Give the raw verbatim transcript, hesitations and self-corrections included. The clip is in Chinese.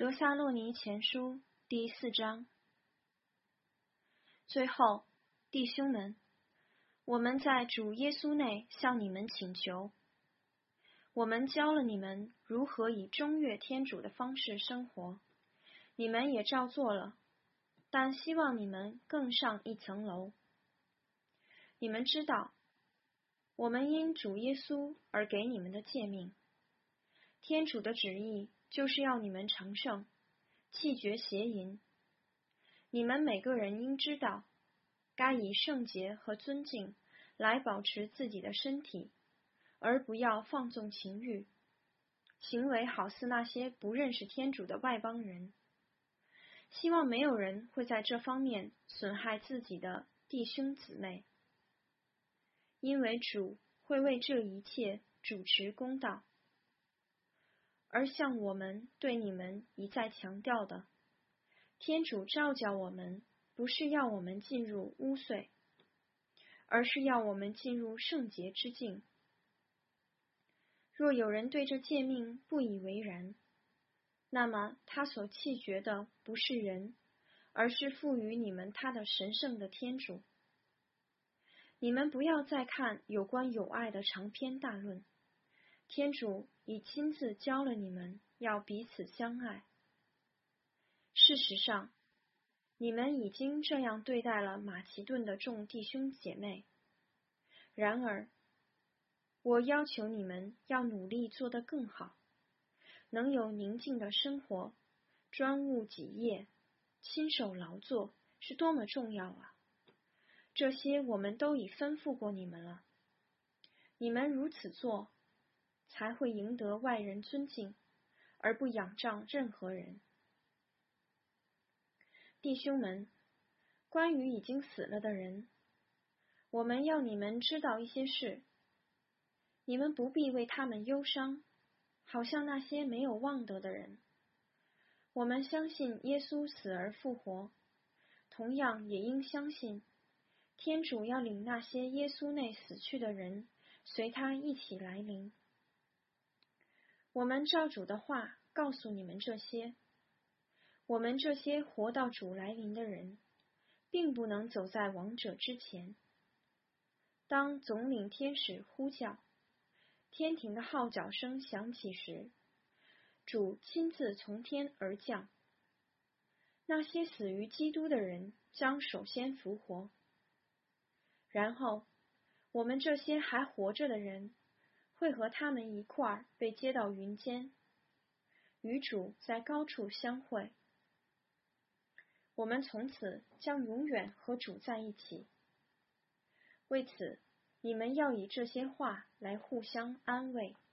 得撒洛尼前书第四章。最后，弟兄们，我们在主耶稣内向你们请求，我们教了你们如何以中悦天主的方式生活，你们也照做了，但希望你们更上一层楼。你们知道，我们因主耶稣而给你们的诫命，天主的旨意就是要你们成圣，弃绝邪淫。你们每个人应知道，该以圣洁和尊敬来保持自己的身体，而不要放纵情欲，行为好似那些不认识天主的外邦人。希望没有人会在这方面损害自己的弟兄姊妹，因为主会为这一切主持公道。而像我们对你们一再强调的，天主召叫我们，不是要我们进入污秽，而是要我们进入圣洁之境。若有人对这诫命不以为然，那么他所弃绝的不是人，而是赋予你们他的神圣的天主。你们不要再看有关友爱的长篇大论，天主已亲自教了你们要彼此相爱。事实上，你们已经这样对待了马其顿的众弟兄姐妹。然而，我要求你们要努力做得更好，能有宁静的生活，专务己业，亲手劳作，是多么重要啊！这些我们都已吩咐过你们了。你们如此做，才会赢得外人尊敬，而不仰仗任何人。弟兄们，关于已经死了的人，我们要你们知道一些事，你们不必为他们忧伤，好像那些没有望德的人。我们相信耶稣死而复活，同样也应相信天主要领那些耶稣内死去的人随他一起来临。我们照主的话告诉你们这些，我们这些活到主来临的人，并不能走在亡者之前。当总领天使呼叫，天庭的号角声响起时，主亲自从天而降。那些死于基督的人将首先复活，然后我们这些还活着的人会和他们一块儿被接到云间，与主在高处相会。我们从此将永远和主在一起。为此，你们要以这些话来互相安慰。